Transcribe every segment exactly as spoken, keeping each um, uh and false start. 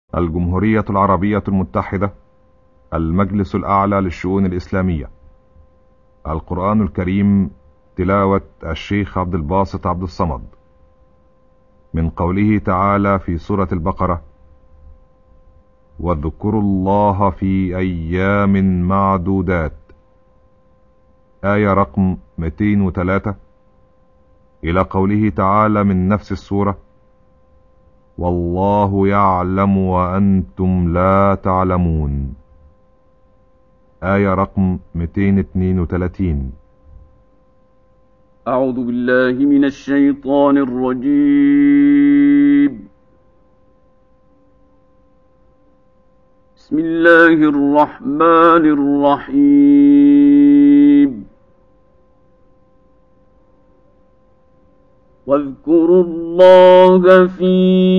الجمهورية العربية المتحدة، المجلس الأعلى للشؤون الإسلامية. القرآن الكريم، تلاوة الشيخ عبد الباسط عبد الصمد، من قوله تعالى في سورة البقرة: واذكروا الله في أيام معدودات، آية رقم مئتين وثلاثة، إلى قوله تعالى من نفس السورة: والله يعلم وأنتم لا تعلمون، آية رقم مئتين واثنين وثلاثين. أعوذ بالله من الشيطان الرجيم. بسم الله الرحمن الرحيم. واذكروا الله في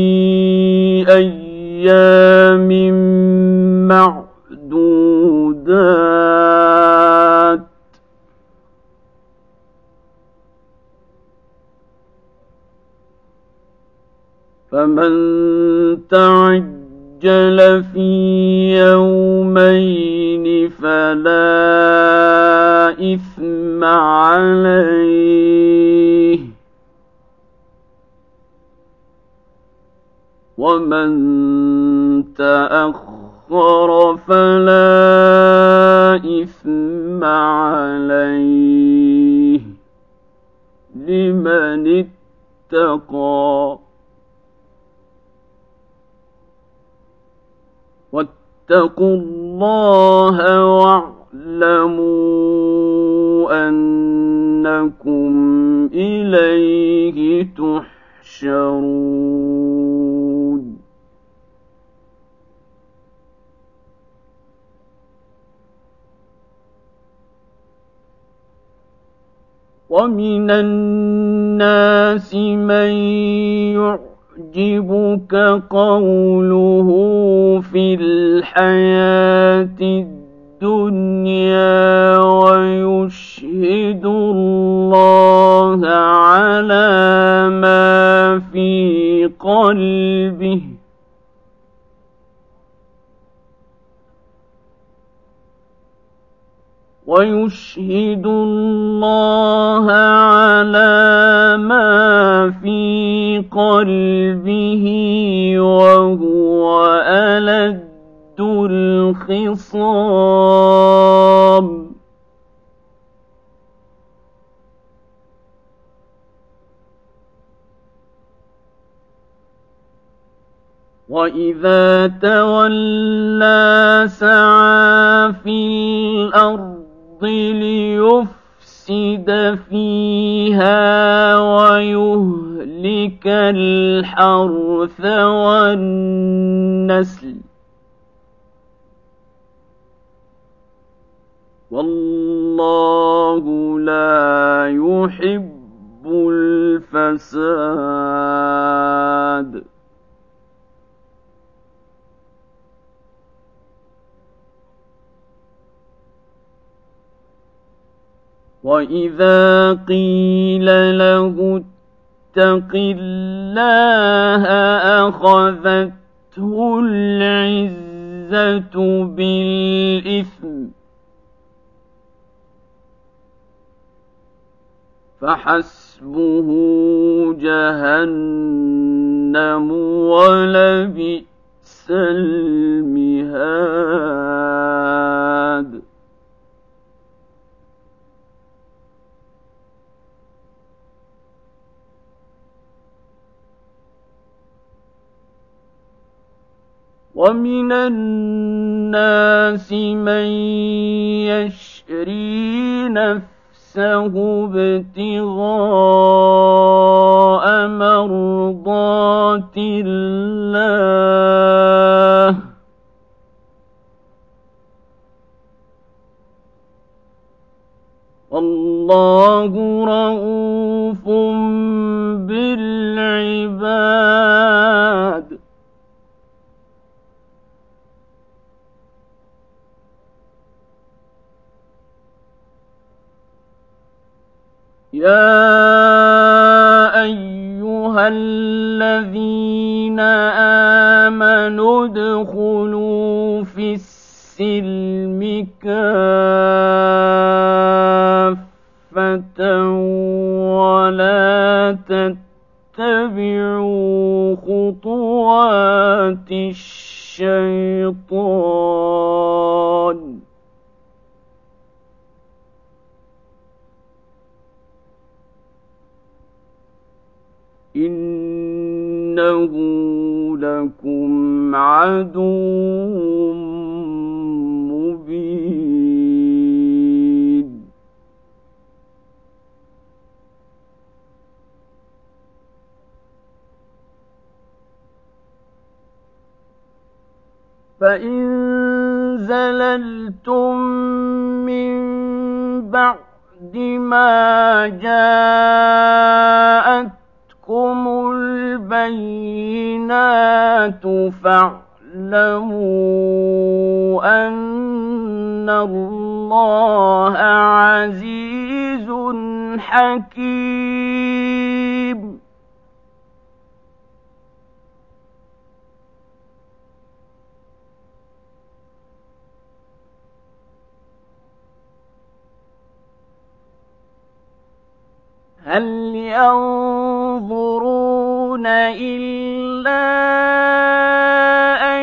أيام معدودات، فمن تعجل في يومين فلا إثم عليه، ومن تأخر فلا إثم عليه لمن اتقى. واتقوا الله واعلموا أنكم إليه تحشرون. ومن الناس من يعجبك قوله في الحياة الدنيا ويشهد الله على ما في قلبه ويشهد الله على ما في قلبه وهو ألد الخصام. وإذا تولى سعى في الأرض ليفسد فيها ويهلك الحرث والنسل، والله لا يحب الفساد. وإذا قيل له اتق الله أخذته العزة بالإثم، فحسبه جهنم ولبئس المهاد. ومن الناس من يشري نفسه ابتغاء مرضات الله، والله رؤوف بالعباد. يا أيها الذين آمنوا ادخلوا في السلم كافة ولا تتبعوا خطوات الشيطان إنه لكم عدو مبين فإن زللتم من بعد ما جاءتكم البينات فاعلموا أن الله عزيز حكيم هل ينظرون إلا أن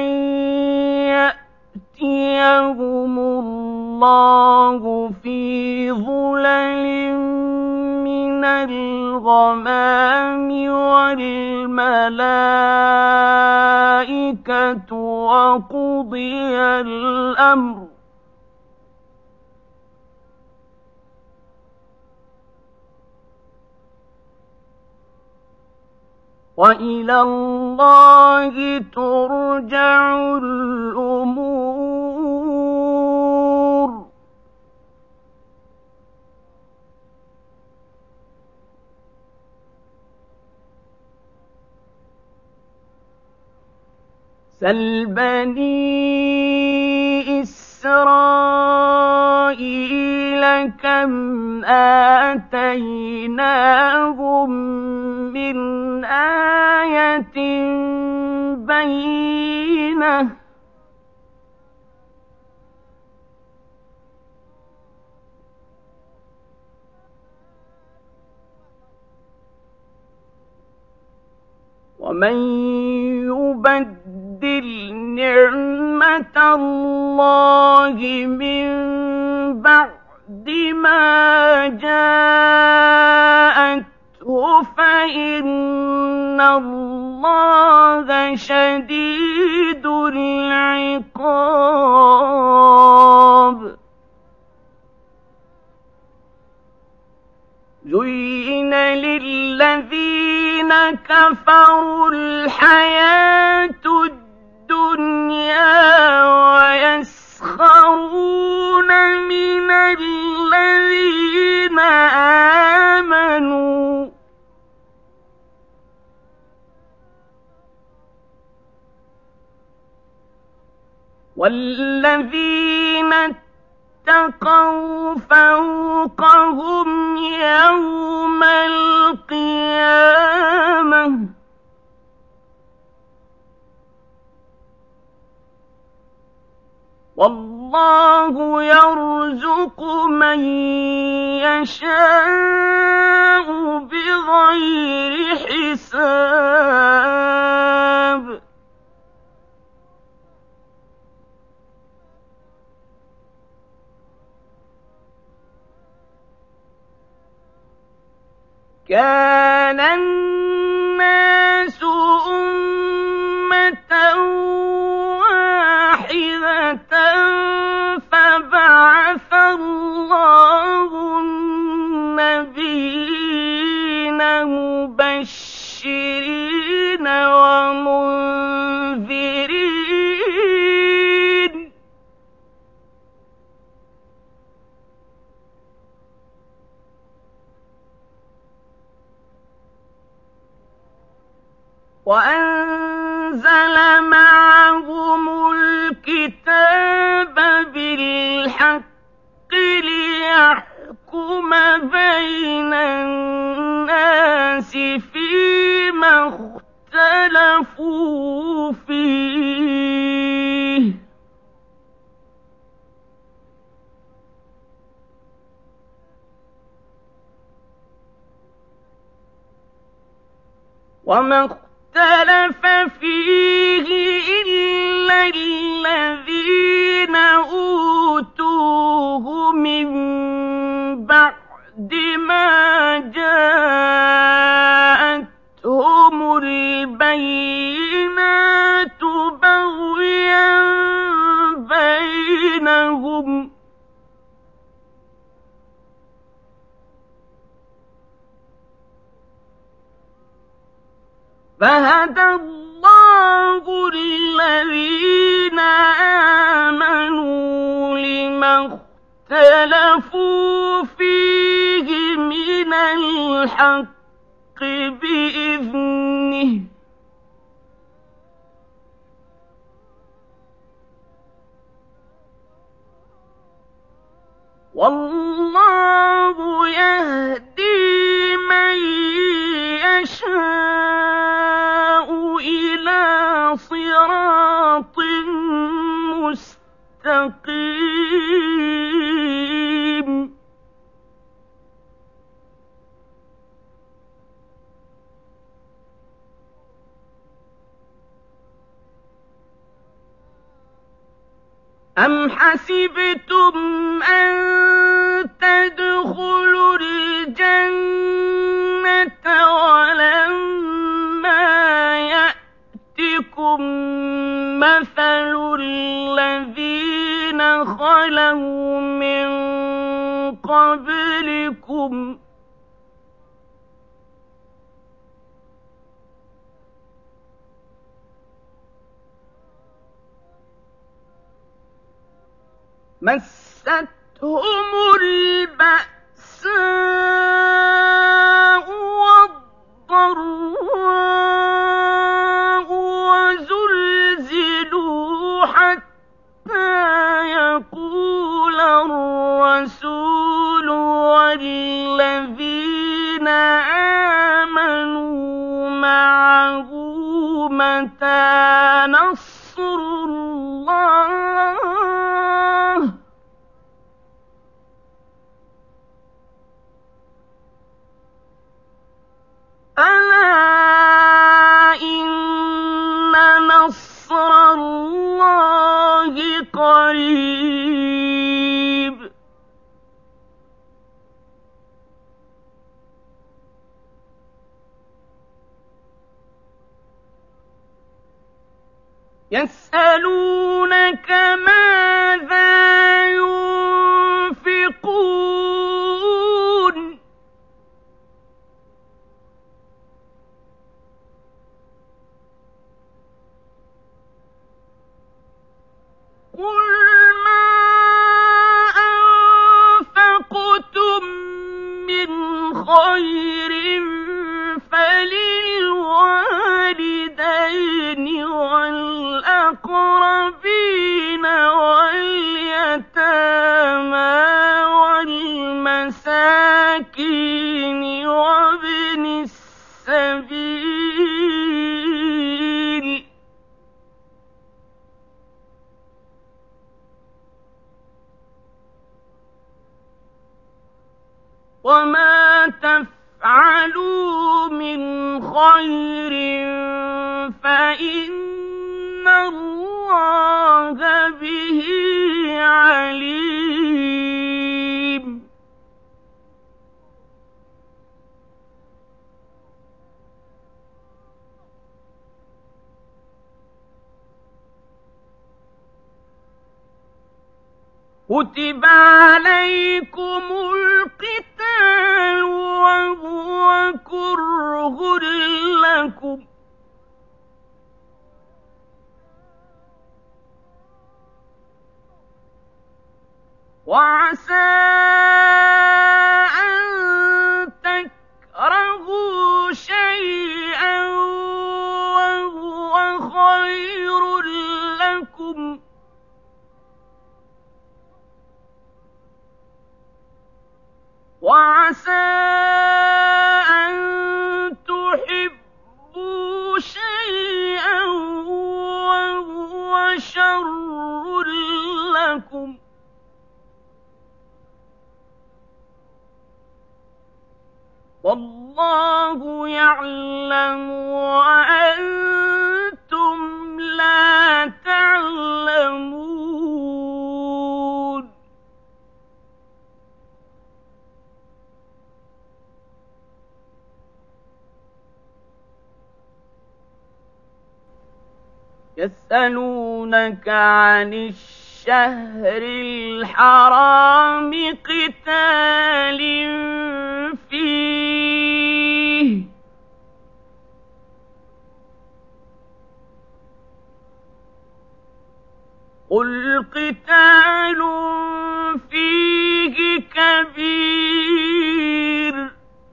يأتيهم الله في ظلل من الغمام والملائكة وقضي الأمر وإلى الله ترجع الأمور سل بني إسرائيل كم آتيناهم من آية بينة ومن يبدل نعمة الله من بعد ما جاءته فإن الله شديد العقاب زين للذين كفروا الحياة الدنيا ويسخرون من الذين آمنوا والذين اتقوا فوقهم يوم القيامة والله يرزق من يشاء بغير حساب كان الناس أمة واحدة فبعث الله النبيين مبشرين ومنذرين وما اختلف فيه إلا الذين أوتوه من بعد ما جاءتهم البينات بغيا بينهم فهدى الله الذين آمنوا لما اختلفوا فيه من الحق بإذنه والله يهدي من يشاء إلى صراط مستقيم أم حسبتم أن تدخلوا الجنة ولما يأتكم مثل الذين خلوا من قبلكم مستهم البأساء والضراء وزلزلوا حتى يقول الرسول والذين آمنوا معه متى نصر الله ألا إن نصر الله قريب يسألونك ماذا ينفقون قل ما أنفقتم من خير فللوالدين والأقربين واليتامى والمساكين وابن السبيل وما تفعلوا من خير فإن الله به عليم كتب عليكم القتال وهو كره لكم وعسى أن تكرهوا شيئا وهو خير لكم وعسى أن تحبوا شيئا وهو شر لكم والله والله يعلم وأنتم لا تعلمون يسألونك عن الشهر الحرام قتال فيه قل قتال فيه كبير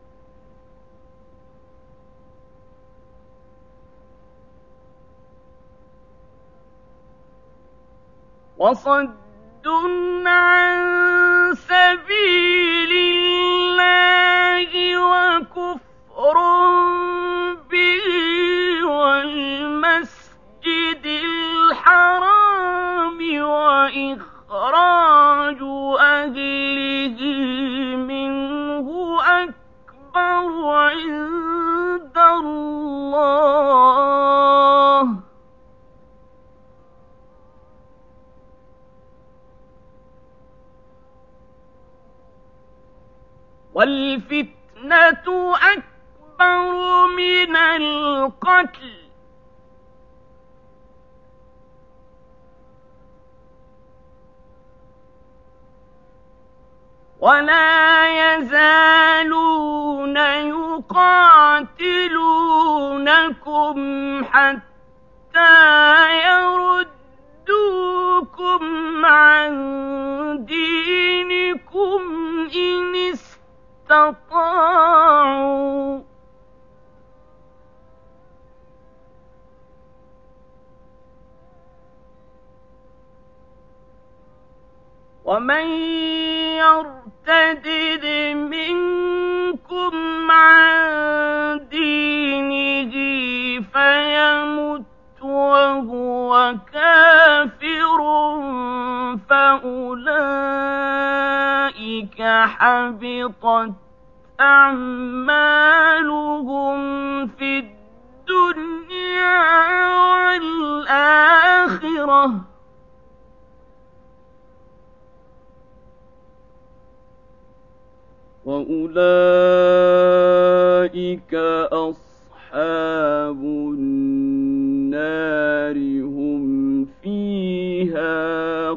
وصد عن سبيل الله وكفر به والمسجد الحرام وإخراج أهله منه أكبر عند الله والفتنة أكبر من القتل ولا يزالون يقاتلونكم حتى يردوكم عن دينكم إن استطاعوا ومن يرتد منكم عن دينه فيمت وهو كافر فأولئك حبطت أعمالهم في الدنيا والآخرة وأولئك أصحاب النار هم فيها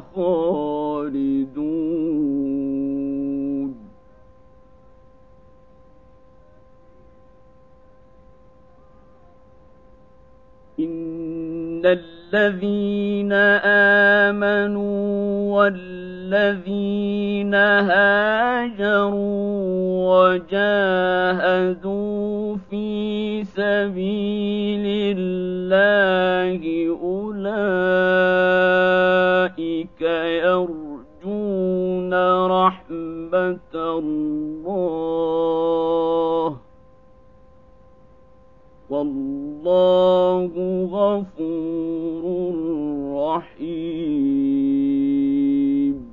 خالدون إن الذين آمنوا والذين هاجروا وجاهدوا في سبيل الله أولئك يرجون رحمة الله والله غفور رحيم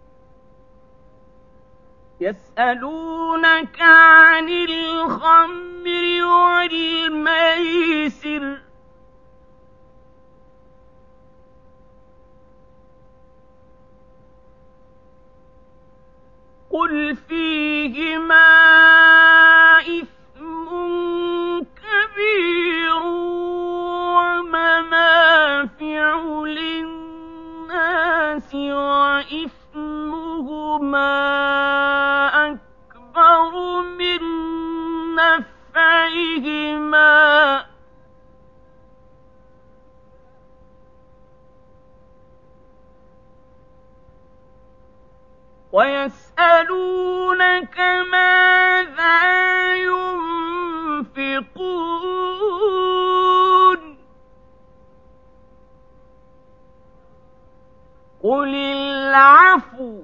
يسألونك عن الخمر والميسر قل فيهما إثم كبير ومنافع للناس وإثمهما أكبر من نفعهما ويسألونك ماذا ينفقون قل العفو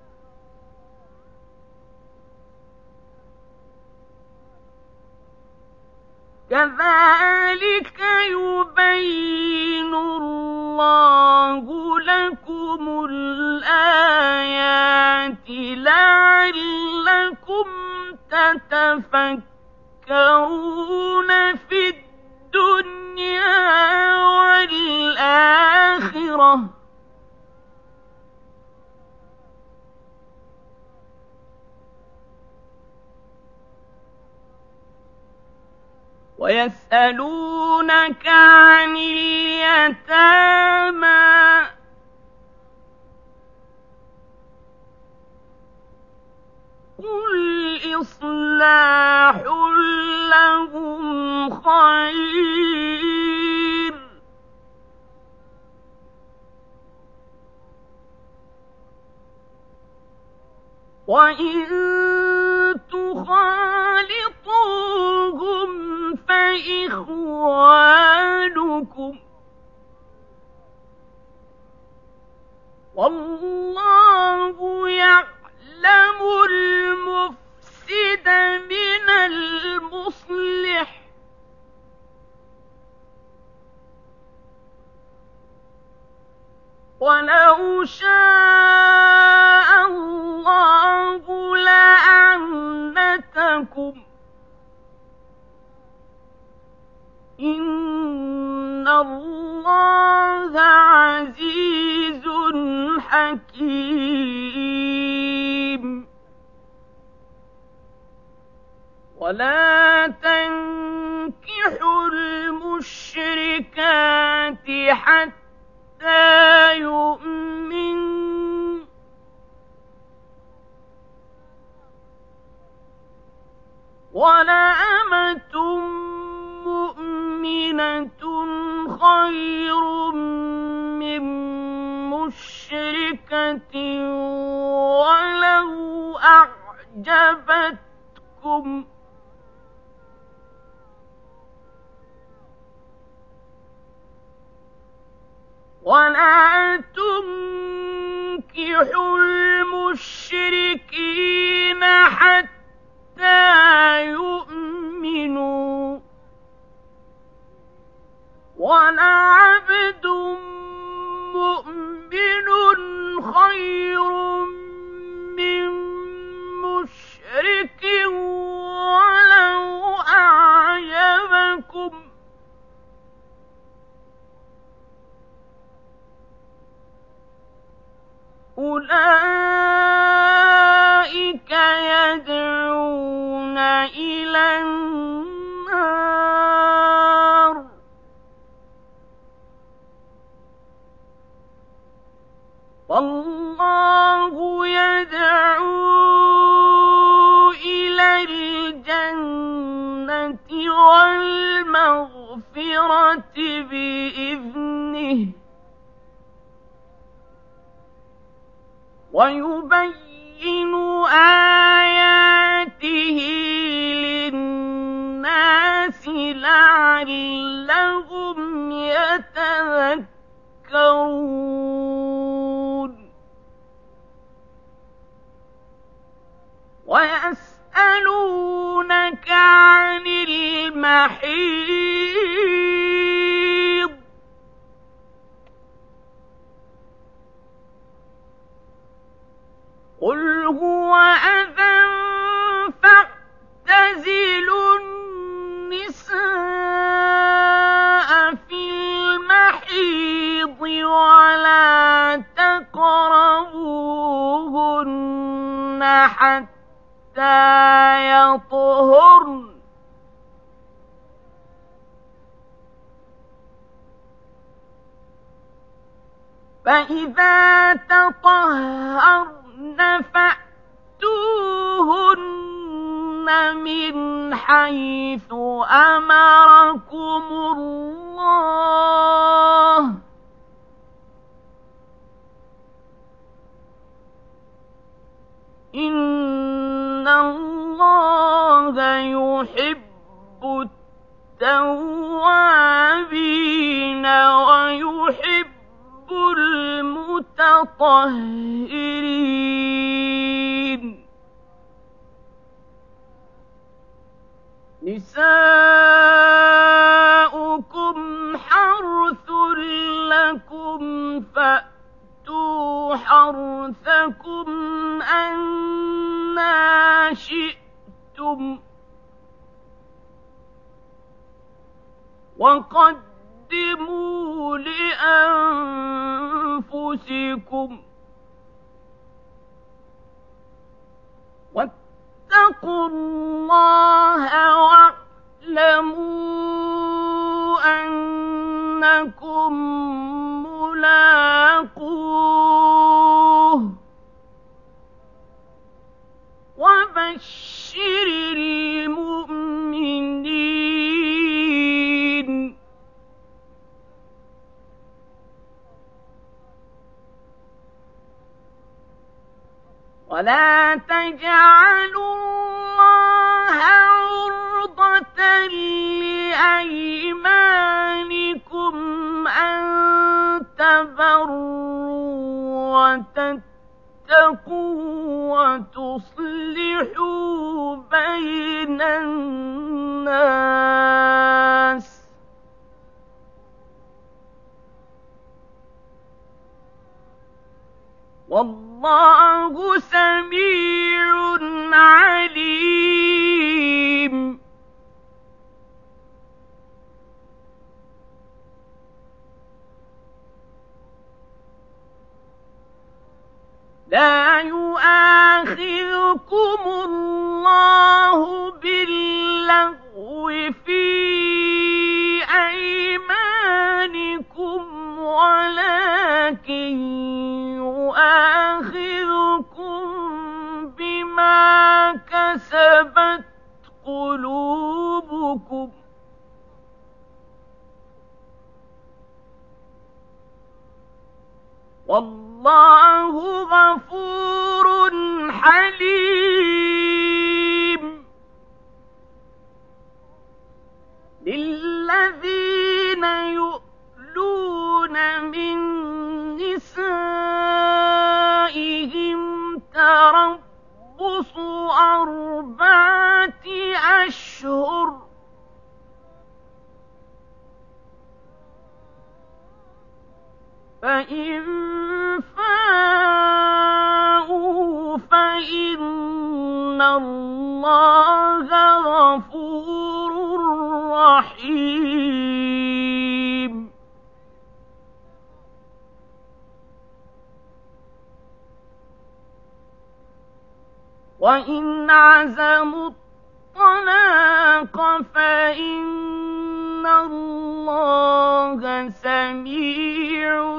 كذلك يبين الله لكم الآيات لعلكم تتفكرون يتفكرون في الدنيا والآخرة ويسألونك عن اليتامى قل إصلاح لهم خير وإن تخالطوهم فإخوانكم والله يعلم المفسد من المصلح ولو شاء الله لأعنتكم إن الله عزيز حكيم ولا تنكحوا المشركات حتى يؤمنوا ولأمة مؤمنة خير من مشركة ولو أعجبتكم ولا تنكحوا المشركين حتى يؤمنوا ولعبد مؤمن خير من مشرك ولو أعجبكم أولئك يدعون إلى النار والله يدعو إلى الجنة والمغفرة بإذنه ويبين آياته للناس لعلهم يتذكرون ويسألونك عن المحيض قل هو أذى فاعتزلوا النساء في المحيض ولا تقربوهن حتى يطهرن فإذا تطهرن فأتوهن من حيث أمركم الله إن الله يحب التوابين ويحب المتطهرين نساؤكم حرث لكم فأتوا حرثكم أنى شئتم وقدموا لأنفسكم واتقوا الله واعلموا أنكم ملاقوه وبشر المؤمنين ولا تجعلوا الله عرضة لأيمانكم أن تبروا وتتقوا وتصلحوا بين الناس والله سميع عليم. لا يؤاخذكم الله باللغو في أيمانكم ولكن يؤاخذكم بما كسبت قلوبكم والله غفور حليم. للذين يؤلون من نسائهم تربص أربعة أشهر فإن فاءوا فإن الله غفور رحيم. وإن عزموا الطلاق فإن الله سميع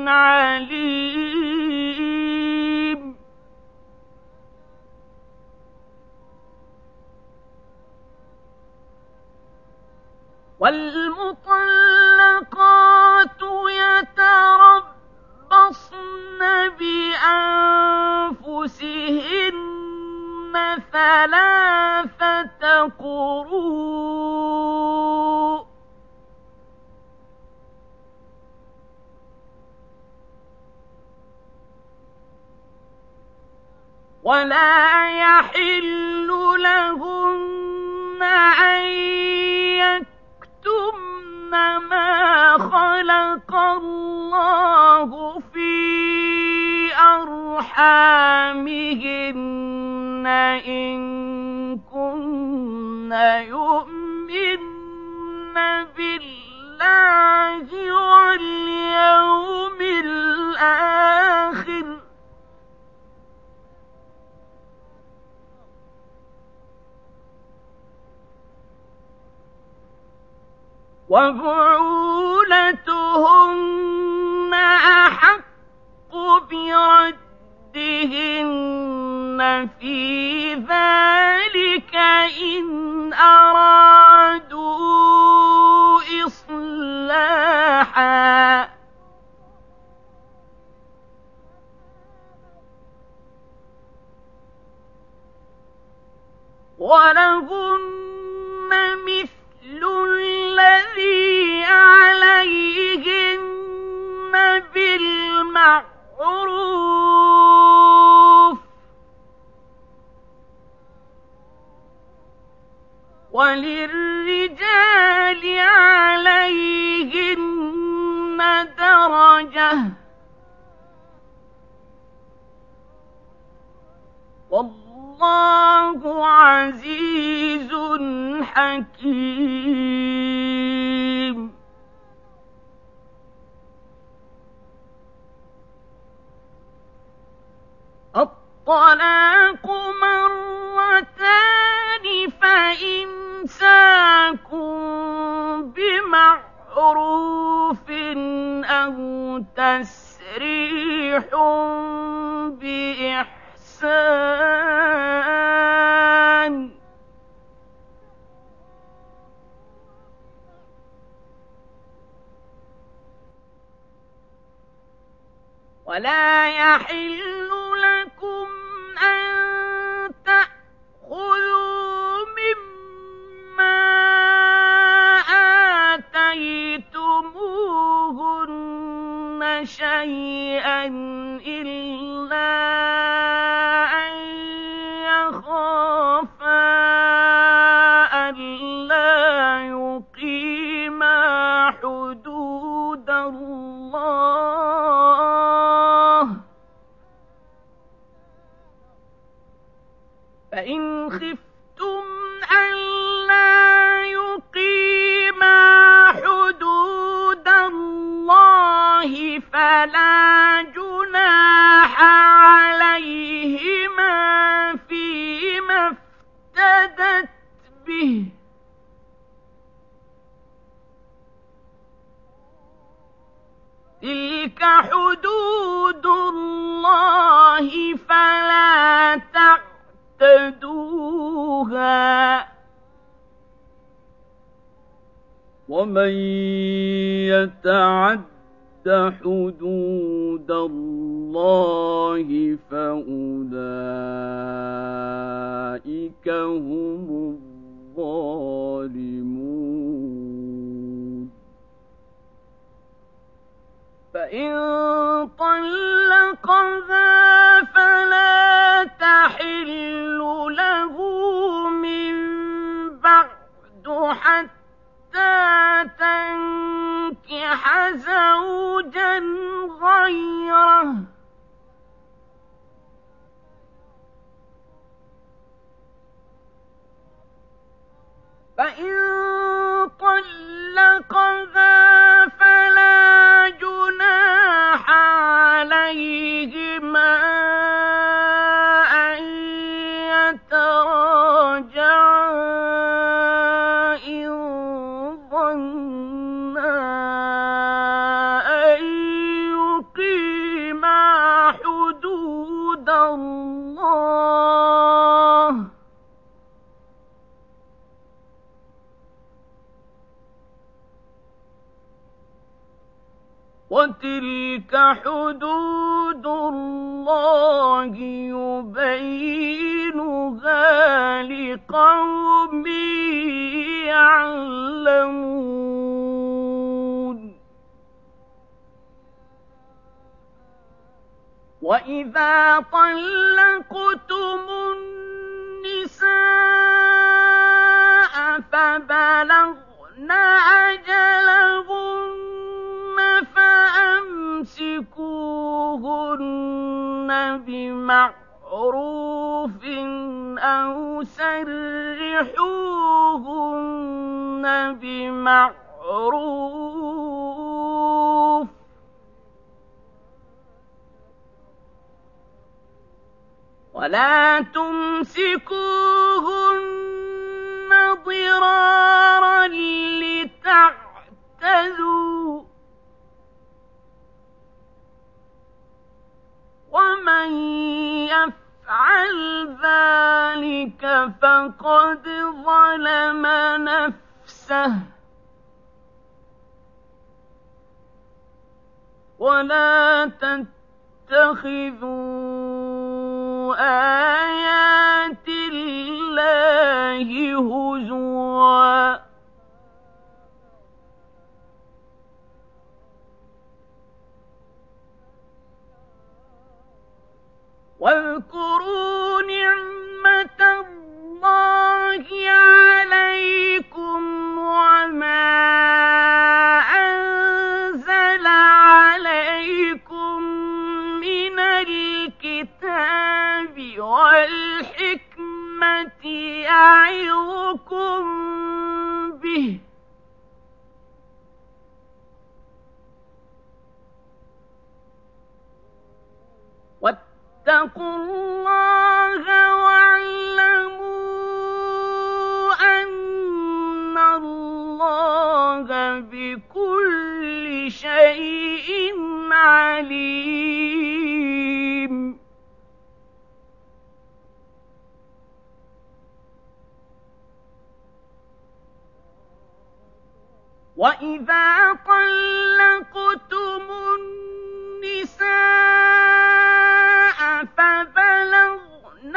عليم. والمطلقات يتربصن بأنفسهن ثلاثة قروء ولا يحل لهن أن يكتمن ما خلق الله في أرحامهن إن كن يؤمن بالله واليوم الآخر وبعولتهن أحق بردهن في ذلك إن أرادوا إصلاحا ولهن مثل الذي عليهن بالمعروف وللرجال عليهن درجة والله عزيز حكيم. الطلاق مرتان فإمساكم بمعروف أو تسريح بإحسان ولا يحل لكم أن تأخذوا مما آتيتموهن شيئا إلا أن يخافا ألا يقيما حدود الله فإن خفتم ألا يقيما حدود الله فلا جناح عليهما فيما افتدت به تلك حدود الله فلا تعتدوها ومن يتعد حدود الله فأولئك هم الظالمون فإن طلقها فلا تحل له من بعد حتى تنكح زوجا غيره فإن طلقها فلا جناح عليهما أن يتراجعا إن ظنا أن يقيما حدود الله وتلك حدود الله يبينها لقوم يعلمون وإذا طلقتم النساء فبلغن أجلهن فأمسكوهن بمعروف أو سرحوهن بمعروف ولا تمسكوهن ضرارا لتعتدوا ومن يفعل ذلك فقد ظلم نفسه ولا تتخذوا آيات الله هزوا واذكروا نعمة الله عليكم وما أنزل عليكم من الكتاب والحكمة يعظكم به واتقوا الله واعلموا أن الله بكل شيء عليم. وإذا طلقتم النساء فبلغن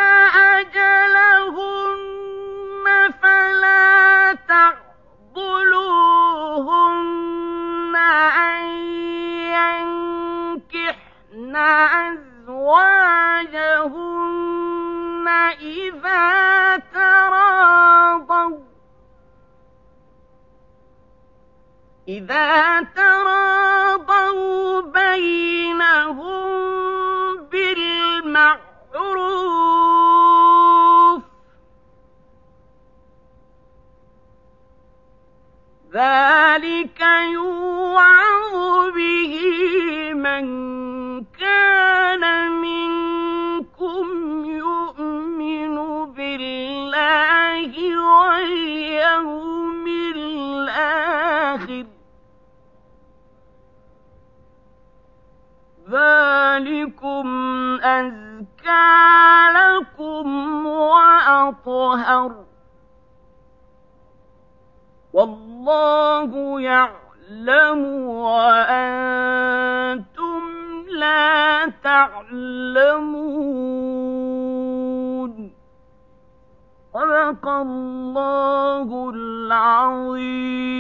أجلهن فلا تعضلوهن أن ينكحن أزواجهن إذا تراضوا إذا تراضوا بينهم بالمعروف ذلك يوعظ به من كان منكم يؤمن بالله واليوم الآخر ذلكم أزكى لكم وأطهر والله يعلم وأنتم لا تعلمون. صدق الله العظيم.